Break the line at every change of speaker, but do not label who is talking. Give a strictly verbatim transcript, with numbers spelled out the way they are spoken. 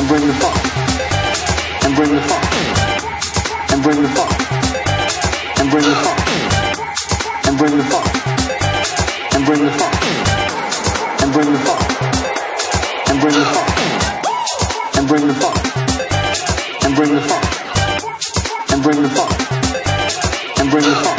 bring the funk, and bring the funk, and bring the funk, and bring the funk, and bring the funk, and bring the funk, and bring the funk, and bring the funk, and bring the funk, and bring the funk, and bring the funk, and bring the funk.